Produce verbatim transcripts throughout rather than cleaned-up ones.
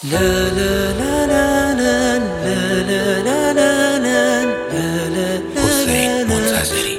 لا لا لا لا لا لا لا لا لا لا حسین منتظری.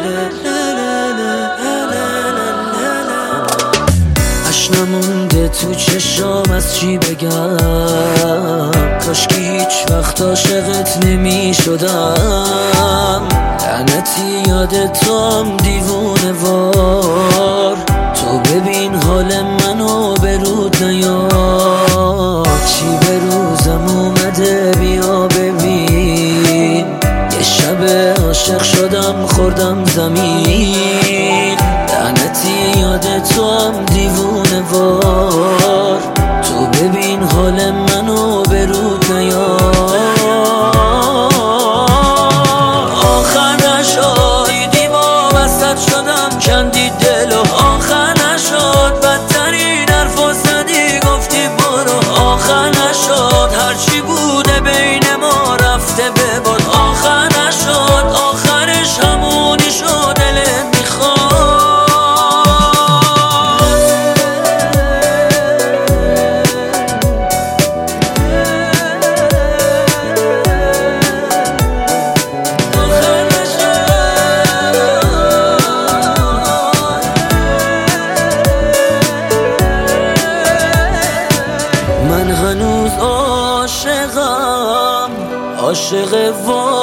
اش نمونده تو چشام، از چی بگم؟ کاشکی هیچ وقت عاشقت نمی شدم. لعنتی یاد توام دیوونه وار، تو ببین حال منو به رود نیار. چی به روزم اومده بیا ببین، یه شب عاشق شدم خوردم زمین. لعنتی یاد توام دیوونه وار، تو ببین حال منو به رود نیار. آخر نشد دیما وسط شدم کندی دلو، آخر نشد بدترین حرفا زدی گفتی برو. آخر نشد هرچی بوده بین ما رفته به باد. آخر نشد آخرش همونی شد دلت میخواد. من هنوز عاشقم، عاشق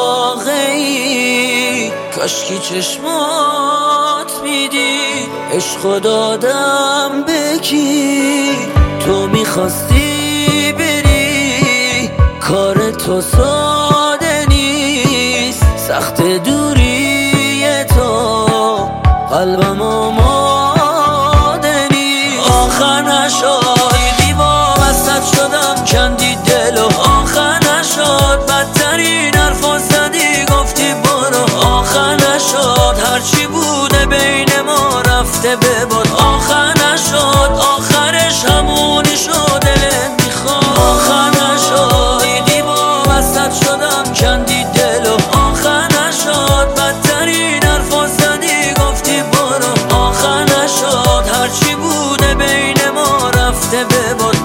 واقعی. کاشکی چشمات میدی عشقو دادم به کی. تو میخواستی بری، کار تو ساده نیست. سخت دوری تو قلبم آماده نیست. آخر نشد شدم کندی دلو، آخر نشد بدترین حرفا زدی گفتی برو. آخر نشد هرچی بوده بین ما رفته به باد. آخر نشد آخرش همونی شد دلت میخواد. آخر نشد دیما وسط شدم کندی دلو، آخر نشد بدترین حرفا زدی گفتی برو. آخر نشد هرچی بوده بین ما رفته به باد.